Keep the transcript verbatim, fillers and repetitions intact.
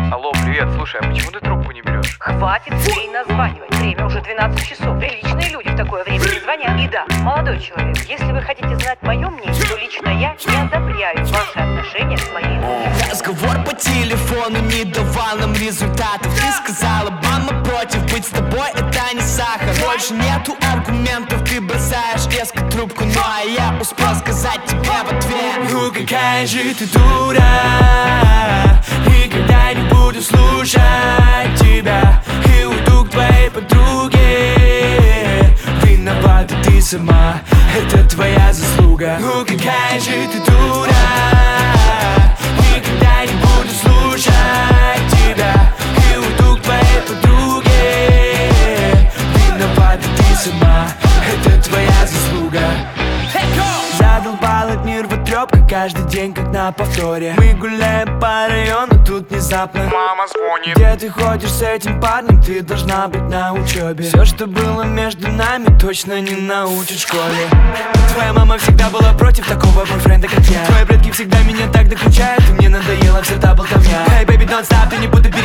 Алло, привет, слушай, а почему ты трубку не берешь? Хватит ей названивать. Время уже двенадцать часов. Приличные люди в такое время не звонят. И да, молодой человек, если вы хотите знать мое мнение, то лично я не одобряю ваши отношения с моей женой. Разговор по телефону не давал нам результатов. Ты сказала, мама против, быть с тобой это не сахар. Больше нету аргументов, ты бросаешь резко трубку. Ну а я успел сказать тебе в ответ: ну какая же ты дура, и когда не буду слушать тебя и уйду к твоей подруге. Виновата ты сама, это твоя заслуга. Ну какая же ты дура, никогда не буду слушать тебя и уйду к твоей подруге. Виновата ты сама, это твоя заслуга. Задолбал этот мир в отрёбка, каждый день как на повторе. Мы гуляем по району, тут внезапно Мама звонит. Где ты ходишь с этим парнем, ты должна быть на учебе. Все, что было между нами, точно не научат в школе. Твоя мама всегда была против такого бойфренда, как я. Твои предки всегда меня так докучают, и мне надоело вся та болтовня. Hey baby, don't stop, ты не буду бить.